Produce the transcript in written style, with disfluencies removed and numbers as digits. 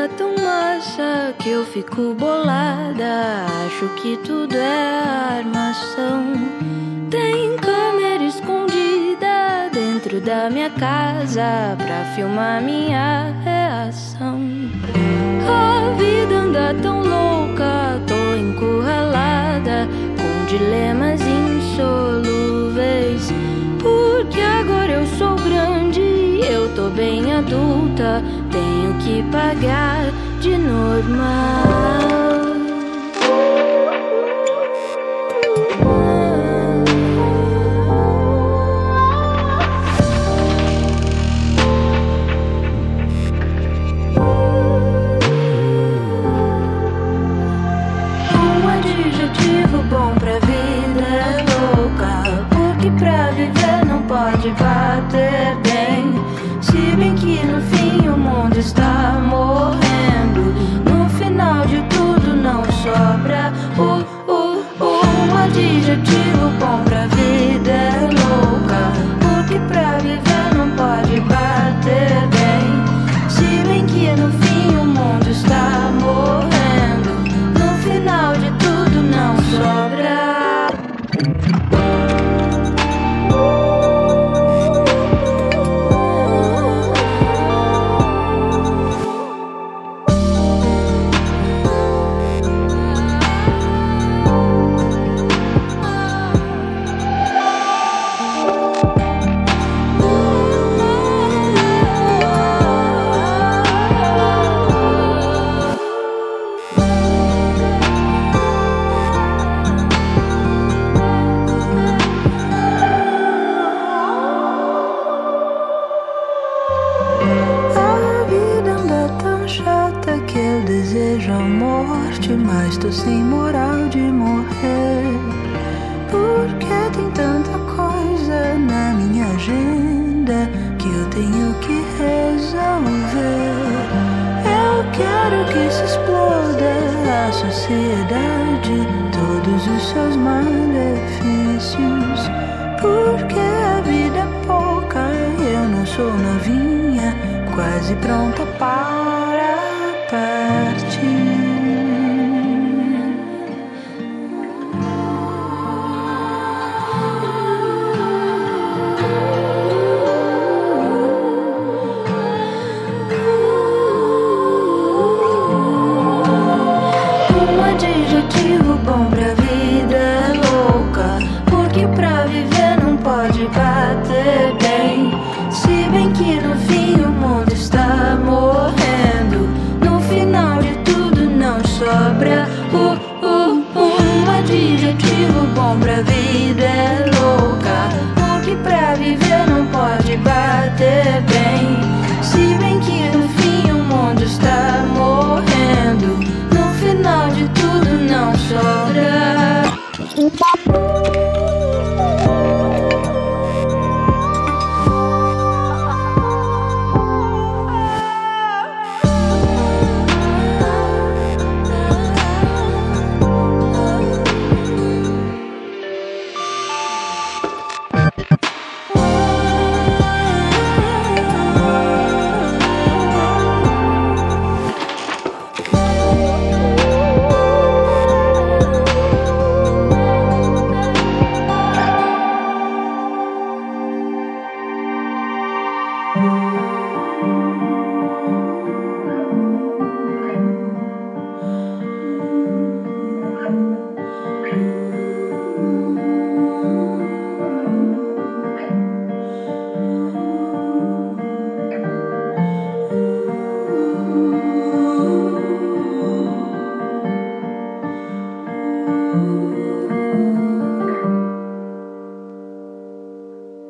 tá tão massa que eu fico bolada. Acho que tudo é armação. Tem câmera escondida dentro da minha casa pra filmar minha reação. A vida anda tão louca, tô encurralada com dilemas insolúveis. Porque agora eu sou grande, eu tô bem adulta, tenho que pagar de normal. Um adjetivo bom pra vida é louca, porque pra viver não pode bater bem. Se bem que no fim o mundo está morrendo, no final de tudo não sobra um adjetivo bom pra vida é louca, porque pra viver não pode bater bem. Se bem que no fim o mundo está morrendo, no final de tudo não sobra. Que eu desejo a morte, mas tô sem moral de morrer. Porque tem tanta coisa na minha agenda que eu tenho que resolver. Eu quero que se exploda a sociedade, todos os seus malefícios. Porque a vida é pouca, eu não sou novinha, quase pronta para partir. Um adjetivo bom pra